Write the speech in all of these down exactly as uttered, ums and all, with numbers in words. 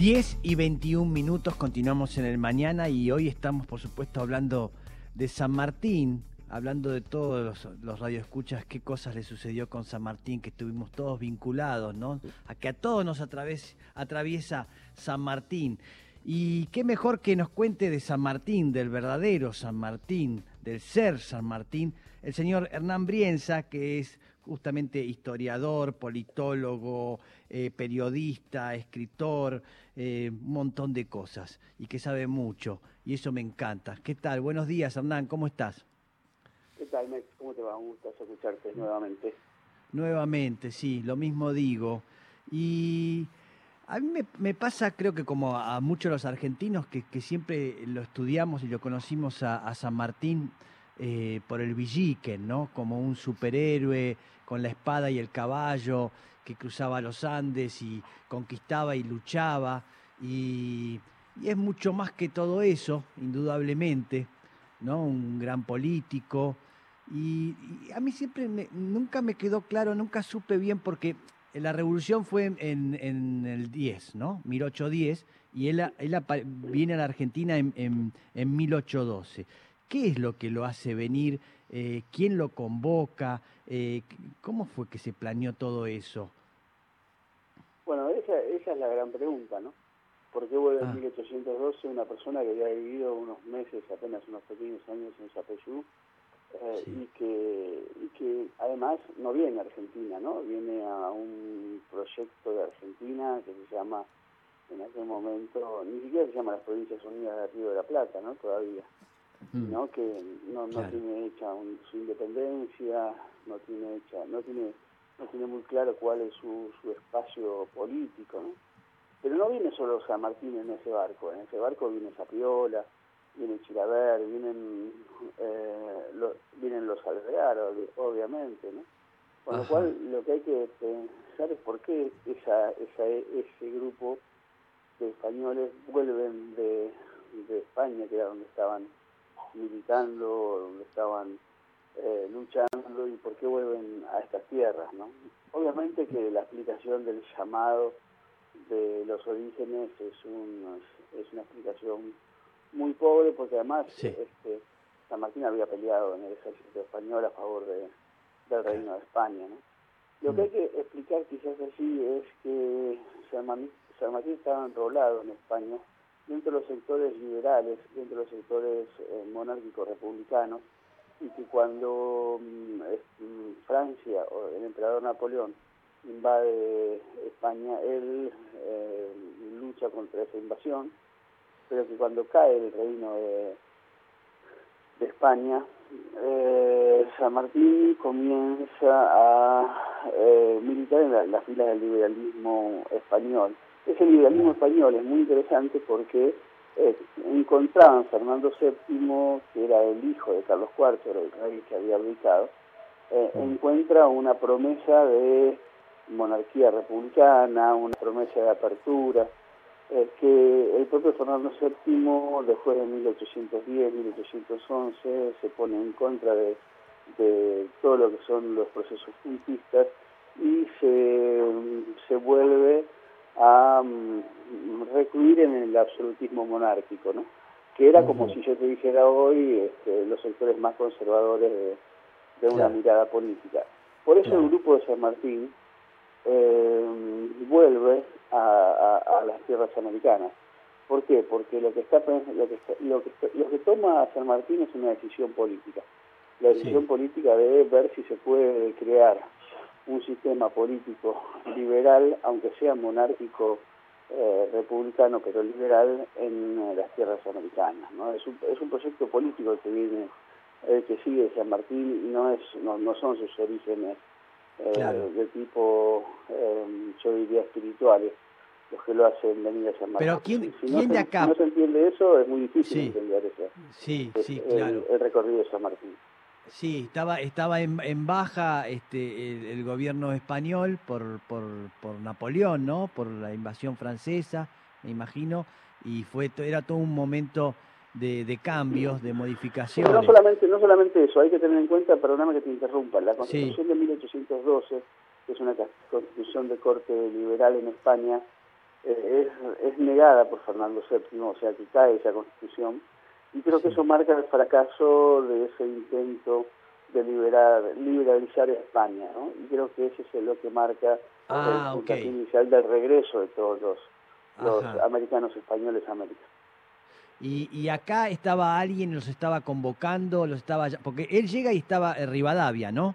diez y veintiún minutos, continuamos en el mañana y hoy estamos, por supuesto, hablando de San Martín, hablando de todos los, los radioescuchas, qué cosas le sucedió con San Martín, que estuvimos todos vinculados, ¿no? A que a todos nos atraves, atraviesa San Martín. Y qué mejor que nos cuente de San Martín, del verdadero San Martín, del ser San Martín, el señor Hernán Brienza, que es justamente historiador, politólogo, eh, periodista, escritor, eh, un montón de cosas, y que sabe mucho, y eso me encanta. ¿Qué tal? Buenos días, Hernán, ¿cómo estás? ¿Qué tal, Mex? ¿Cómo te va? Un gusto escucharte nuevamente. Nuevamente, sí, lo mismo digo. Y a mí me, me pasa, creo que como a, a muchos de los argentinos, que, que siempre lo estudiamos y lo conocimos a, a San Martín eh, por el Villiquen, ¿no? Como un superhéroe con la espada y el caballo que cruzaba los Andes y conquistaba y luchaba. Y, y es mucho más que todo eso, indudablemente, ¿no? Un gran político. Y, y a mí siempre, me, nunca me quedó claro, nunca supe bien, porque la revolución fue en, en el diez, ¿no? mil ochocientos diez, y él, él viene a la Argentina en, en, en mil ochocientos doce. ¿Qué es lo que lo hace venir? Eh, ¿Quién lo convoca? Eh, ¿Cómo fue que se planeó todo eso? Bueno, esa, esa es la gran pregunta, ¿no? ¿Por qué vuelve Ah. en mil ochocientos doce una persona que había vivido unos meses, apenas unos pequeños años en Yapeyú, eh, Sí. y, que, y que además no viene a Argentina, ¿no? Viene a un proyecto de Argentina que se llama, en aquel momento, ni siquiera se llama las Provincias Unidas de Río de la Plata, ¿no? Todavía. Mm. ¿No? Que no, no Claro. tiene hecha un, su independencia, no tiene hecha, no tiene, no tiene muy claro cuál es su, su espacio político, ¿no? Pero no viene solo San Martín en ese barco, en ese barco viene Sapiola, viene Chilaver, vienen eh, lo, vienen los Alvear, obviamente, ¿no? Con Ajá. lo cual lo que hay que pensar es por qué esa, esa, ese grupo de españoles vuelven de, de España, que era donde estaban militando, donde estaban eh, luchando, y por qué vuelven a estas tierras, ¿no? Obviamente que la explicación del llamado de los orígenes es, un, es una explicación muy pobre, porque además Sí. este, San Martín había peleado en el ejército español a favor de, del Reino de España, ¿no? Lo que hay que explicar quizás así es que San Martín, San Martín estaba enrolado en España dentro de los sectores liberales, dentro de los sectores eh, monárquicos republicanos, y que cuando mmm, Francia, o el emperador Napoleón, invade España, él eh, lucha contra esa invasión, pero que cuando cae el reino de, de España, eh, San Martín comienza a eh, militar en la, la fila del liberalismo español. Ese liberalismo español es muy interesante porque eh, encontraban Fernando séptimo, que era el hijo de Carlos cuarto, era el rey que había abdicado, eh, encuentra una promesa de monarquía republicana, una promesa de apertura, eh, que el propio Fernando séptimo, después de mil ochocientos diez, mil ochocientos once, se pone en contra de, de todo lo que son los procesos juntistas y se, se vuelve a um, recluir en el absolutismo monárquico, ¿no? Que era como uh-huh. si yo te dijera hoy este, los sectores más conservadores de, de una claro. mirada política. Por eso claro. el grupo de San Martín eh, vuelve a, a, a las tierras americanas. ¿Por qué? Porque lo que está lo que, está, lo, que está, lo que toma San Martín es una decisión política. La decisión sí. política de ver si se puede crear un sistema político liberal, aunque sea monárquico, eh, republicano, pero liberal en eh, las tierras americanas, ¿no? Es un, es un proyecto político que viene, eh, que sigue San Martín, y no es, no, no son sus orígenes eh, claro. de tipo, eh, yo diría, espirituales, los que lo hacen venir a San Martín. Pero quién, si, ¿quién no de se, acá? si no se entiende eso, es muy difícil sí. entender eso. Sí, es, sí, el, claro. el recorrido de San Martín. Sí, estaba estaba en, en baja este el, el gobierno español por, por por Napoleón, ¿no? Por la invasión francesa, me imagino, y fue era todo un momento de, de cambios, de modificaciones. Pero no solamente no solamente eso, hay que tener en cuenta, perdóname que te interrumpa, la Constitución sí. de mil ochocientos doce, que es una constitución de corte liberal en España, eh, es, es negada por Fernando séptimo, o sea que cae esa constitución, y creo que eso marca el fracaso de ese intento de liberar, liberalizar España, ¿no? Y creo que ese es lo que marca el Ah, ok. puntapié inicial del regreso de todos los, los Ajá. americanos españoles a América. Y, y acá estaba alguien, los estaba convocando, los estaba... Porque él llega y estaba en Rivadavia, ¿no?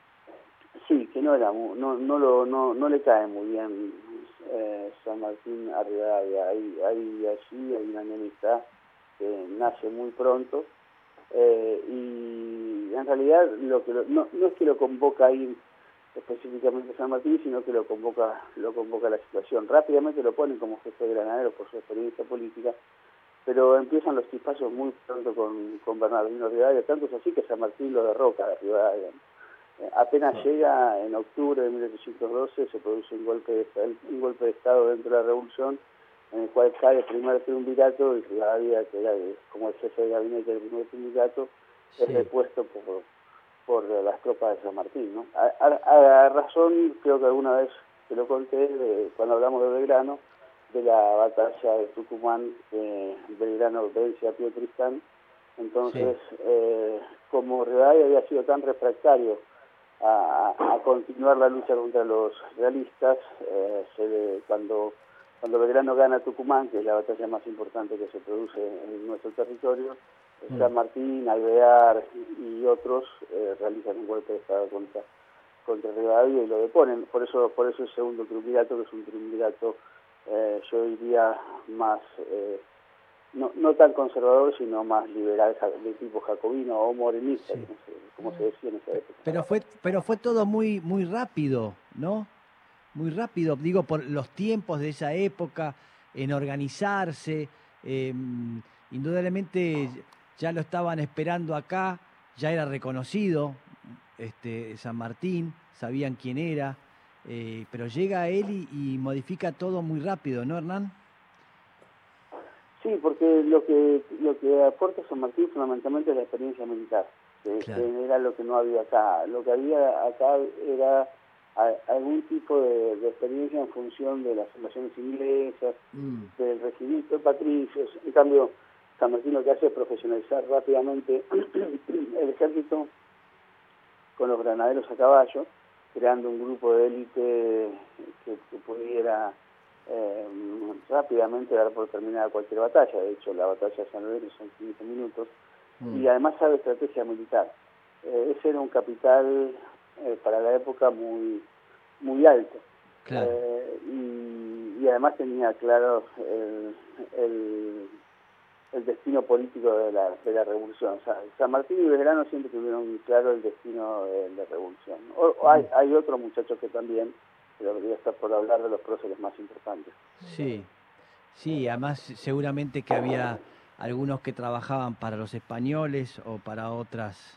Sí, que no era mu- no no lo no no le cae muy bien eh, San Martín a Rivadavia. Hay, hay allí hay una enemistad que nace muy pronto, eh, y en realidad lo que lo- no, no es que lo convoca ahí específicamente San Martín, sino que lo convoca lo convoca la situación. Rápidamente lo ponen como jefe de granaderos por su experiencia política, pero empiezan los chispazos muy pronto con, con Bernardino Rivadavia, tanto es así que San Martín lo derroca a Rivadavia. Eh, Apenas Ah, llega en octubre de mil ochocientos doce, se produce un golpe de, un golpe de Estado dentro de la Revolución, en el cual cae el primer triunvirato y Rivadavia, que era de- como el jefe de gabinete del primer triunvirato, es sí. depuesto por, por las tropas de San Martín, ¿no? A, a- a razón, creo que alguna vez te lo conté, de, cuando hablamos de Belgrano, de la batalla de Tucumán, que Belgrano vence a Pío Tristán. Sí. Entonces, eh, como Rivadavia había sido tan refractario a, a continuar la lucha contra los realistas, eh, se le- cuando, cuando Belgrano gana Tucumán, que es la batalla más importante que se produce en nuestro territorio, eh, Mm. San Martín, Alvear y otros eh, realizan un golpe de Estado contra, contra Rivadavia y lo deponen. Por eso, por eso el segundo triunvirato, que es un triunvirato, eh, yo diría, más... Eh, no, no tan conservador, sino más liberal, de tipo jacobino o morenista, Sí. como se, como se decía en esa Pe- época. Pero fue, pero fue todo muy, muy rápido, ¿no? Muy rápido, digo, por los tiempos de esa época, en organizarse. eh, Indudablemente ya lo estaban esperando acá, ya era reconocido este, San Martín, sabían quién era, eh, pero llega él y, y modifica todo muy rápido, ¿no, Hernán? Sí, porque lo que lo que aporta San Martín fundamentalmente es la experiencia militar, que, Claro. que era lo que no había acá. Lo que había acá era a, algún tipo de, de experiencia en función de las invasiones inglesas, Mm, del regimiento de patricios. En cambio, San Martín lo que hace es profesionalizar rápidamente el ejército con los granaderos a caballo, creando un grupo de élite que, que pudiera eh, rápidamente dar por terminada cualquier batalla. De hecho, la batalla de San Lorenzo son quince minutos, mm, y además sabe estrategia militar. Eh, ese era un capital eh, para la época muy, muy alto. claro. Eh, y, y además tenía claro el, el el destino político de la, de la revolución. O sea, San Martín y Belgrano siempre tuvieron claro el destino de la revolución. O, o hay, Mm, hay otros muchachos que también, pero debería estar por hablar de los próceres más importantes. sí, sí, además seguramente que había algunos que trabajaban para los españoles o para otras,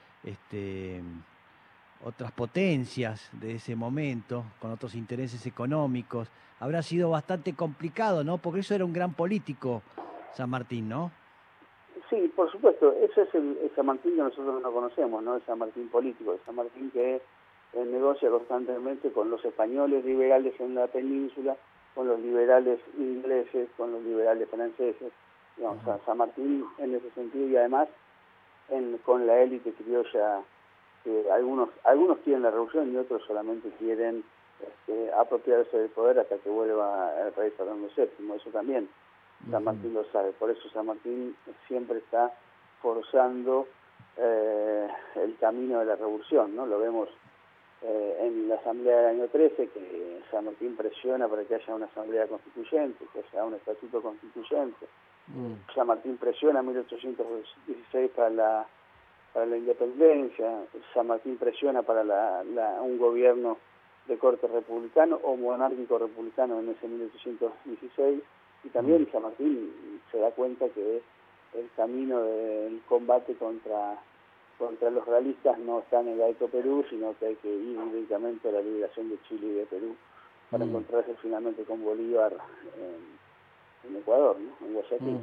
este, otras potencias de ese momento, con otros intereses económicos. Habrá sido bastante complicado, ¿no? Porque eso era un gran político, San Martín, ¿no? Sí, por supuesto, ese es el, el San Martín que nosotros no conocemos, ¿no? El San Martín político, el San Martín que eh, negocia constantemente con los españoles liberales en la península, con los liberales ingleses, con los liberales franceses. Digamos, Ujú. San San Martín en ese sentido, y además en, con la élite criolla, que algunos algunos quieren la revolución y otros solamente quieren este, apropiarse del poder hasta que vuelva el rey Fernando séptimo. Eso también San Ujú. Martín lo sabe. Por eso San Martín siempre está forzando eh, el camino de la revolución, ¿no? Lo vemos eh, en la asamblea del año trece, que San Martín presiona para que haya una asamblea constituyente, que haya un estatuto constituyente. Mm, San Martín presiona en mil ochocientos dieciséis para la para la independencia. San Martín presiona para la, la, un gobierno de corte republicano o monárquico republicano en ese mil ochocientos dieciséis, y mm, también San Martín se da cuenta que el camino del combate contra contra los realistas no está en el Alto Perú, sino que hay que ir directamente a la liberación de Chile y de Perú para mm, encontrarse finalmente con Bolívar en, en Ecuador, ¿no? En Guayaquil. mm,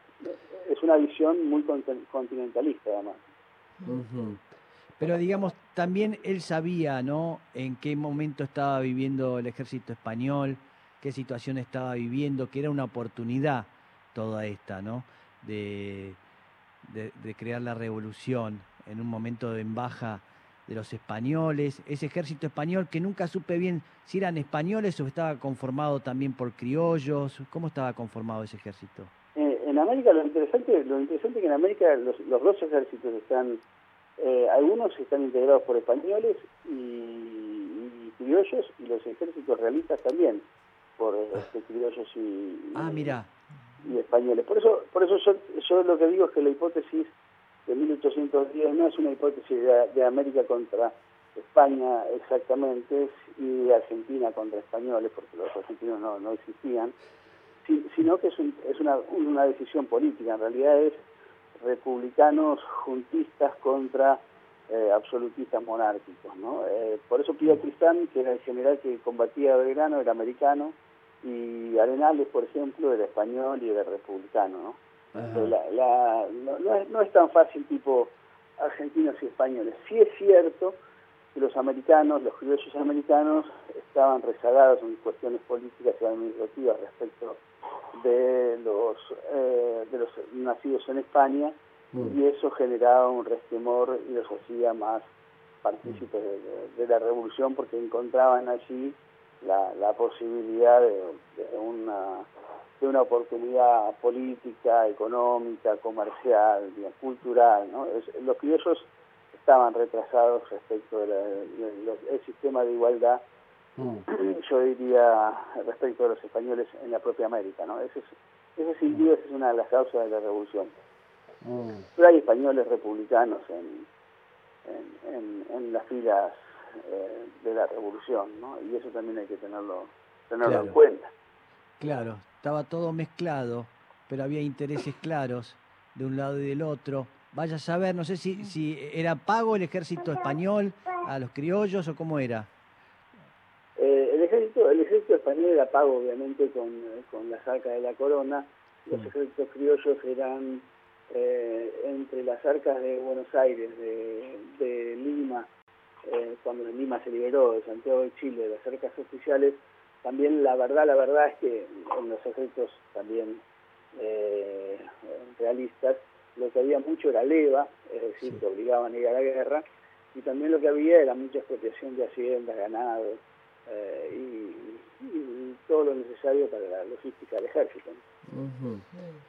Es una visión muy continentalista, además. ujú. Pero digamos, también él sabía, ¿no? En qué momento estaba viviendo el ejército español, qué situación estaba viviendo, que era una oportunidad toda esta, ¿no? De, de, de crear la revolución en un momento de en baja de los españoles, ese ejército español que nunca supe bien si eran españoles o estaba conformado también por criollos. ¿Cómo estaba conformado ese ejército? Eh, en América lo interesante, lo interesante es que en América los, los dos ejércitos están, eh, algunos están integrados por españoles y, y criollos, y los ejércitos realistas también por este, criollos y, ah, mira. y españoles. Por eso, por eso yo, yo lo que digo es que la hipótesis de mil ochocientos diez no es una hipótesis de, de América contra España exactamente, y de Argentina contra españoles, porque los argentinos no, no existían, si, sino que es, un, es una, una decisión política. En realidad es republicanos juntistas contra eh, absolutistas monárquicos, ¿no? Eh, por eso Pío Tristán, que era el general que combatía a Belgrano, era americano, y Arenales, por ejemplo, era español y era republicano, ¿no? La, la, no, no, es, no es tan fácil tipo argentinos y españoles. Sí es cierto que los americanos, los criollos americanos, estaban rezagados en cuestiones políticas y administrativas respecto de los, eh, de los nacidos en España, mm. y eso generaba un resquemor y los hacía más partícipes de, de, de la revolución, porque encontraban allí la, la posibilidad de, de una de una oportunidad política, económica, comercial, cultural, ¿no? Es, los criollos estaban retrasados respecto del de, de, de, sistema de igualdad, mm. yo diría, respecto de los españoles en la propia América, ¿no? Ese, es, ese sin duda es una de las causas de la revolución. Mm. Pero hay españoles republicanos en, en, en, en las filas eh, de la revolución, ¿no? Y eso también hay que tenerlo, tenerlo claro. en cuenta. Claro, estaba todo mezclado, pero había intereses claros de un lado y del otro. Vaya a saber, no sé si, si era pago el ejército español a los criollos o cómo era. Eh, el ejército el ejército español era pago, obviamente, con, con las arcas de la corona. Los mm. ejércitos criollos eran eh, entre las arcas de Buenos Aires, de, de Lima, eh, cuando Lima se liberó, de Santiago de Chile, de las arcas oficiales. También la verdad, la verdad es que en los ejércitos también eh, realistas, lo que había mucho era leva, es decir, sí. que obligaban a ir a la guerra, y también lo que había era mucha expropiación de haciendas, ganado, eh, y, y todo lo necesario para la logística del ejército. Uh-huh.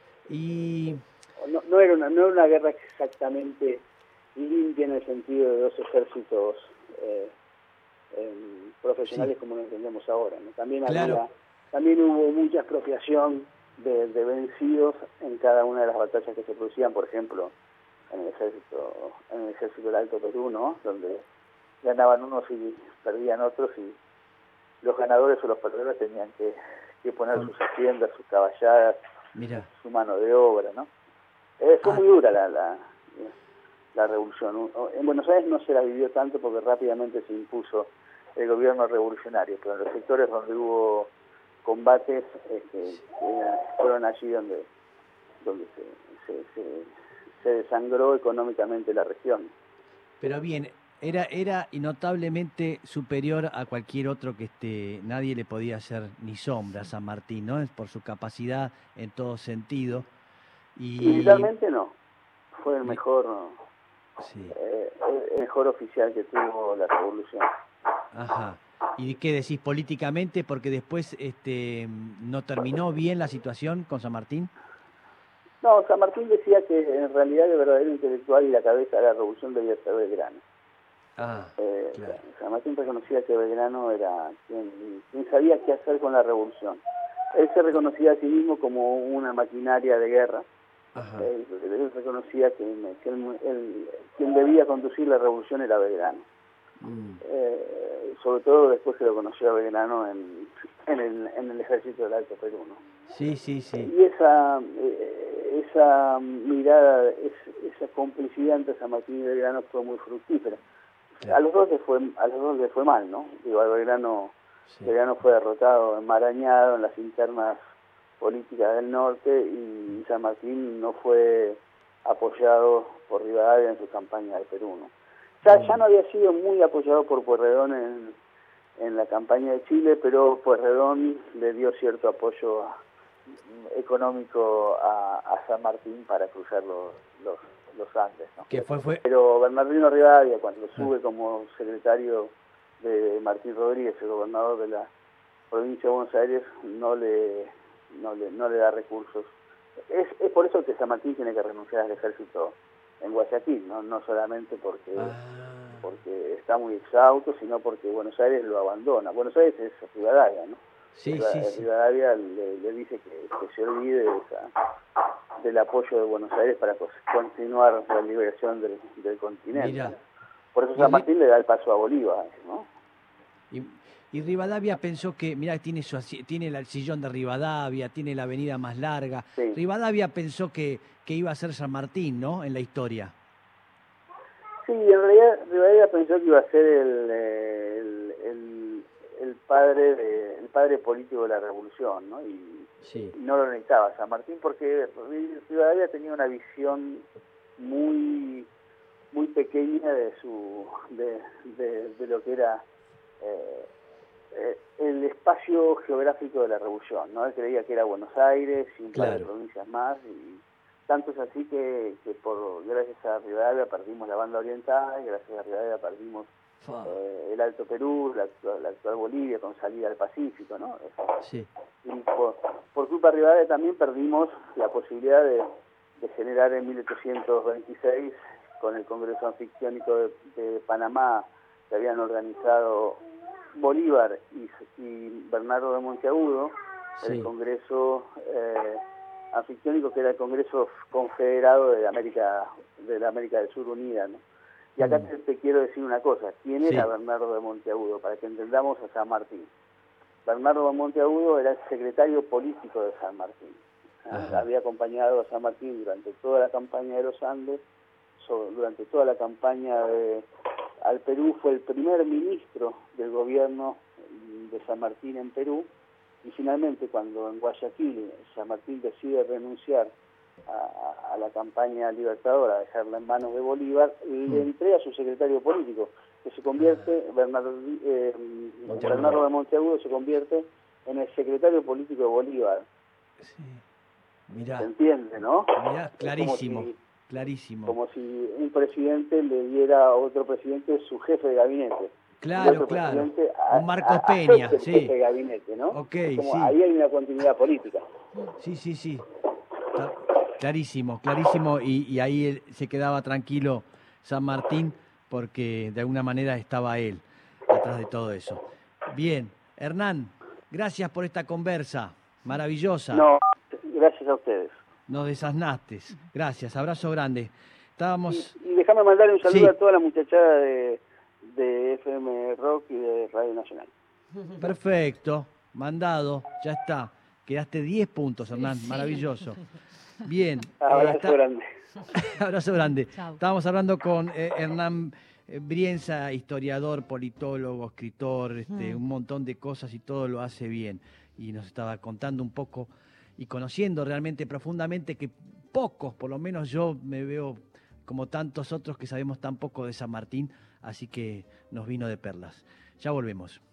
Y no, no, era una, no era una guerra exactamente limpia en el sentido de dos ejércitos eh, eh, profesionales, sí. como lo entendemos ahora, ¿no? También claro. había, también hubo mucha expropiación de, de vencidos en cada una de las batallas que se producían, por ejemplo, en el ejército, en el ejército del Alto Perú, ¿no? Donde ganaban unos y perdían otros, y los ganadores o los perdedores tenían que, que poner sus haciendas, sus caballadas, Mira. su mano de obra, ¿no? Eh, fue ah. muy dura la, la, la revolución. En Buenos Aires no se la vivió tanto porque rápidamente se impuso el gobierno revolucionario, pero en los sectores donde hubo combates este, fueron allí donde, donde se, se, se, se desangró económicamente la región. Pero bien, era, era notablemente superior a cualquier otro que este, nadie le podía hacer ni sombra a San Martín, ¿no? Por su capacidad en todo sentido. Y militarmente no, fue el mejor, sí. eh, el mejor oficial que tuvo la revolución. Ajá. ¿Y qué decís políticamente? Porque después este, no terminó bien la situación con San Martín. No, San Martín decía que en realidad el verdadero intelectual y la cabeza de la revolución debía ser Belgrano. Ah, eh, claro. San Martín reconocía que Belgrano era quien, quien sabía qué hacer con la revolución. Él se reconocía a sí mismo como una maquinaria de guerra. Él, él reconocía que, que él, él, quien debía conducir la revolución era Belgrano. Mm. Eh, sobre todo después que lo conoció a Belgrano en, en, el, en el ejército del Alto Perú, ¿no? Sí, sí, sí. Y esa, eh, esa mirada, es, esa complicidad entre San Martín y Belgrano fue muy fructífera. Claro. A los dos les fue, a los dos les fue mal, ¿no? Digo, a Belgrano, sí. Belgrano fue derrotado, enmarañado en las internas políticas del norte, y San Martín no fue apoyado por Rivadavia en su campaña de Perú, ¿no? Ya, ya no había sido muy apoyado por Pueyrredón en, en la campaña de Chile, pero Pueyrredón le dio cierto apoyo a, económico a, a San Martín para cruzar los, los, los Andes, ¿no? Que fue, fue... Pero Bernardino Rivadavia, cuando sube como secretario de Martín Rodríguez, el gobernador de la provincia de Buenos Aires, no le, no le, no le da recursos. Es, es por eso que San Martín tiene que renunciar al ejército en Guayaquil, no, no solamente porque, ah. porque está muy exhausto, sino porque Buenos Aires lo abandona. Buenos Aires es Rivadavia, ¿no? Sí, Rivadavia, sí, sí. Rivadavia le, le dice que, que se olvide de esa, del apoyo de Buenos Aires para continuar la liberación del, del continente. Mirá. Por eso San Martín le da el paso a Bolívar, ¿no? Y, y Rivadavia pensó que, mirá, tiene, su, tiene el sillón de Rivadavia, tiene la avenida más larga. Sí. Rivadavia pensó que, que iba a ser San Martín, ¿no?, en la historia. Sí, en realidad Rivadavia pensó que iba a ser el, el, el, el, padre, de, el padre político de la revolución, ¿no? Y, sí. y no lo necesitaba San Martín porque Rivadavia tenía una visión muy, muy pequeña de, su, de, de, de lo que era... Eh, Eh, el espacio geográfico de la revolución, ¿no? Él creía que era Buenos Aires y un claro. par de provincias más, y tanto es así que, que por gracias a Rivadavia perdimos la banda oriental, gracias a Rivadavia perdimos eh, el Alto Perú, la, la actual Bolivia con salida al Pacífico, ¿no? Sí. Y por, por culpa de Rivadavia también perdimos la posibilidad de, de generar en mil ochocientos veintiséis, con el Congreso Anfictiónico de, de Panamá, que habían organizado Bolívar y, y Bernardo de Monteagudo, sí. el Congreso eh, Anfictiónico, que era el Congreso Confederado de América de la América del Sur Unida, ¿no? Y acá mm. te, te quiero decir una cosa, ¿quién sí. era Bernardo de Monteagudo? Para que entendamos a San Martín. Bernardo de Monteagudo era el secretario político de San Martín. ¿eh? Había acompañado a San Martín durante toda la campaña de los Andes, so, durante toda la campaña de al Perú, fue el primer ministro del gobierno de San Martín en Perú, y finalmente cuando en Guayaquil San Martín decide renunciar a, a la campaña libertadora, dejarla en manos de Bolívar, mm. le entrega a su secretario político, que se convierte, Bernardo, eh, Bernardo de Monteagudo se convierte en el secretario político de Bolívar. Sí. Mirá. ¿Se entiende, no? Mirá, clarísimo. Clarísimo. Como si un presidente le diera a otro presidente su jefe de gabinete. Claro, claro. A, un Marcos a, Peña, a sí. Jefe de gabinete, ¿no? Okay, como sí. Ahí hay una continuidad política. Sí, sí, sí. Está clarísimo, clarísimo. Y, y ahí se quedaba tranquilo San Martín porque de alguna manera estaba él atrás de todo eso. Bien, Hernán, gracias por esta conversa maravillosa. No, gracias a ustedes. Nos desasnaste. Gracias, abrazo grande. Estábamos... Y, y déjame mandar un saludo sí. a toda la muchachada de, de F M Rock y de Radio Nacional. Perfecto, mandado, ya está. Quedaste diez puntos, Hernán, sí. maravilloso. Bien. Abrazo eh, está... grande. Abrazo grande. Chau. Estábamos hablando con eh, Hernán Brienza, historiador, politólogo, escritor, este, mm. un montón de cosas y todo lo hace bien. Y nos estaba contando un poco y conociendo realmente profundamente que pocos, por lo menos yo me veo como tantos otros que sabemos tan poco de San Martín, así que nos vino de perlas. Ya volvemos.